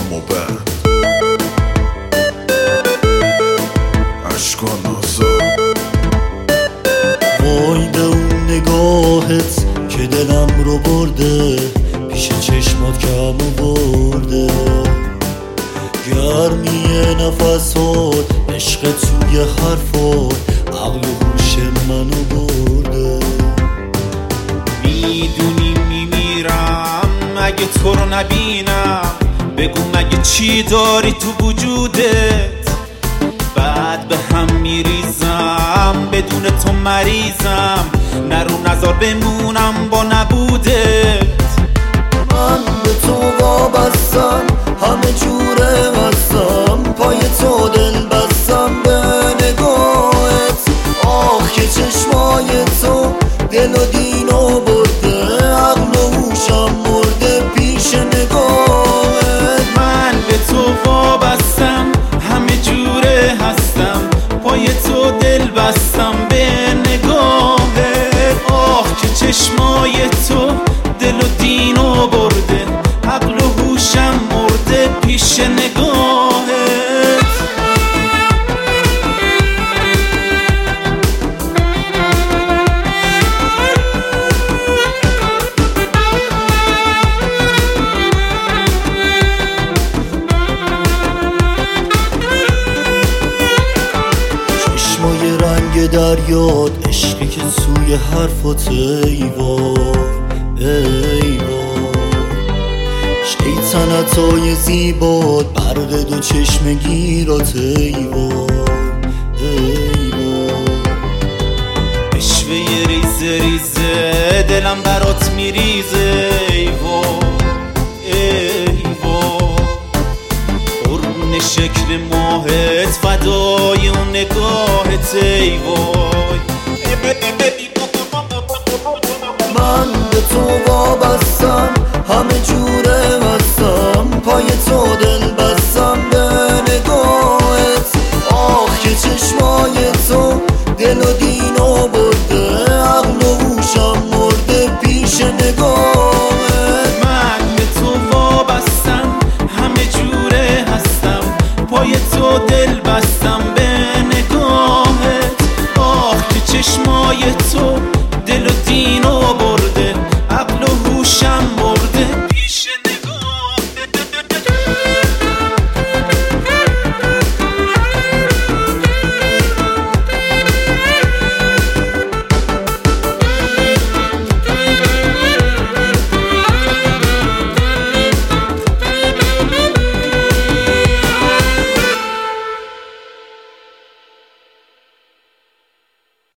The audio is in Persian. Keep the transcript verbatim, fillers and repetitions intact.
و بند اشکان آزاد. وای به اون نگاهت که دلم رو برده، پیش چشمات کم برده، گرمی نفسات، عشق توی حرفات، عقل و هوش منو برده. میدونی میمیرم اگه تو رو نبینم، بگو مگه چی داری تو وجودت؟ بعد به هم میریزم، بدون تو مریضم، نرو نزار بمونم با نبودت. من به تو وابستم، همه جوره هستم، پای تو دل بستم به نگاهت. آخ که چشمای تو دل و دینو برده، عقل و هوشم مرده پیش نگاهت. من به تو وابستم، همه جوره هستم، پای تو دل بستم به نگاهت. آخ که چشمای تو دل و دینو برده، عقل و هوشم مرده پیش نگاهت. چشمای رنگ دریاد، عشقی که سوی حرفات ایوان ایوان، شیطنتای زیبات، برق دو چشم گیرات ایوان ایوان. عشوه ریزه ریزه دلم برات میریزه ایوان ایوان. قربون شکل ماهت، فدای اون نگاهت ایوان. من به تو